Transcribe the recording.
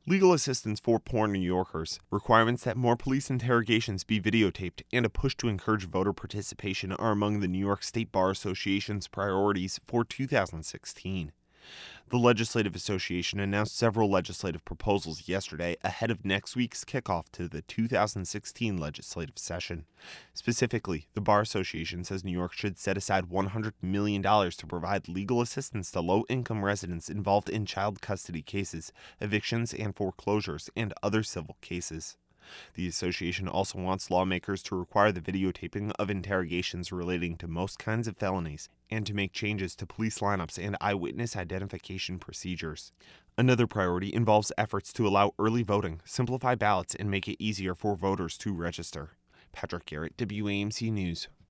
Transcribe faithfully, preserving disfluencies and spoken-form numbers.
Legal assistance for poor New Yorkers, requirements that more police interrogations be videotaped, and a push to encourage voter participation are among the New York State Bar Association's priorities for two thousand sixteen. The Legislative Association announced several legislative proposals yesterday ahead of next week's kickoff to the two thousand sixteen legislative session. Specifically, the Bar Association says New York should set aside one hundred million dollars to provide legal assistance to low-income residents involved in child custody cases, evictions and foreclosures, and other civil cases. The association also wants lawmakers to require the videotaping of interrogations relating to most kinds of felonies and to make changes to police lineups and eyewitness identification procedures. Another priority involves efforts to allow early voting, simplify ballots, and make it easier for voters to register. Patrick Garrett, W A M C News.